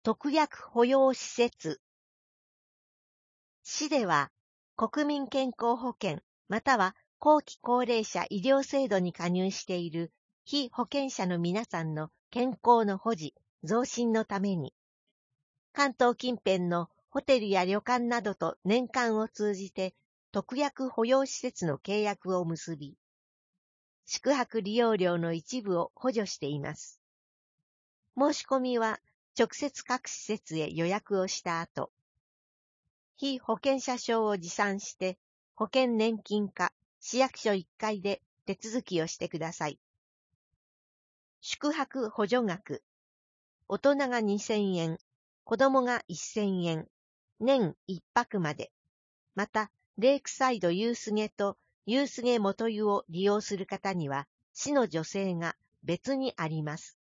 特約保養施設。市では、国民健康保険または後期高齢者医療制度に加入している被保険者の皆さんの健康の保持、増進のために、関東近辺のホテルや旅館などと年間を通じて特約保養施設の契約を結び、宿泊利用料の一部を補助しています。申し込みは直接各施設へ予約をした後、被保険者証を持参して保険年金課市役所1階で手続きをしてください。宿泊補助額。大人が2000円、子供が1000円、年1泊まで。また、レイクサイドユースゲとユースゲ元湯を利用する方には、市の助成が別にあります。